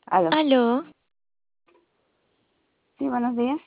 Aló. Aló, Sí, buenos días.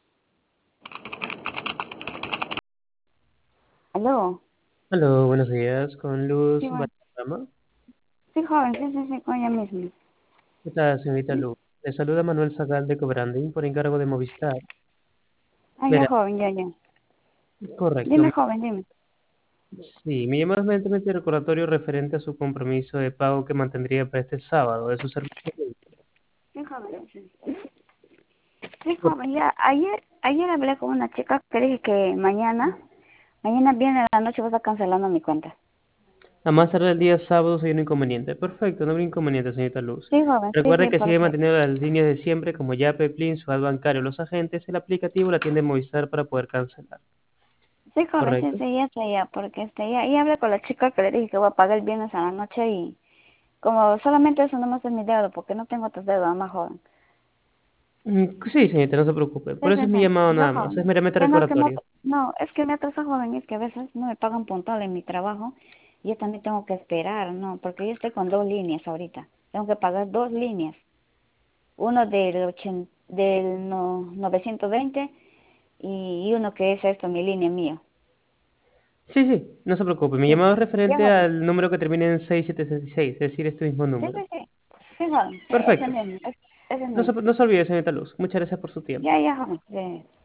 Aló. Aló, buenos días, con Sí, Luz bueno. Valderrama. Sí, joven, sí, con ella misma. ¿Qué tal, señorita Sí. Luz? Le saluda Manuel Zagal de Cobranding por encargo de Movistar. Ah, ya, Verá, joven, ya. correcto. Dime, joven, dime. Sí, mi llamada es meramente recordatorio referente a su compromiso de pago que mantendría para este sábado de su servicio. Sí, joven, sí. Sí, joven, ya. Ayer hablé con una chica que dije que mañana viene a la noche vas a cancelando mi cuenta. A más tardar el día sábado si hay un inconveniente. Perfecto, no habrá inconveniente, señorita Luz. Sí, joven, Recuerda sí, que sigue porque... manteniendo las líneas de siempre como Yape, Plin, su bancario, los agentes, el aplicativo la tienda Movistar para poder cancelar. Sí, joven, ¿Correcto? ya sé, ya, porque ya hablé con la chica que le dije que voy a pagar el viernes a la noche y como solamente eso no me hace mi dedo, porque no tengo otros dedos, más joven. Sí, señorita, no se preocupe. Sí, Por eso es mi llamado ya, nada más. Es joven. meramente Que no, recordatorio. no, es que me atrasa, joven, es que a veces no me pagan puntual en mi trabajo y yo también tengo que esperar, ¿no? Porque yo estoy con dos líneas ahorita. Tengo que pagar dos líneas. Uno del 920 y uno que es esto, mi línea mía. Sí, no se preocupe. Mi Sí, llamado es ya, referente joven. al número que termina en 6766, es decir, este mismo número. Sí. Sí, joven, sí, ese Perfecto. mismo, ese mismo. No se olvide, señorita Luz. Muchas gracias por su tiempo. Ya, joven. Sí.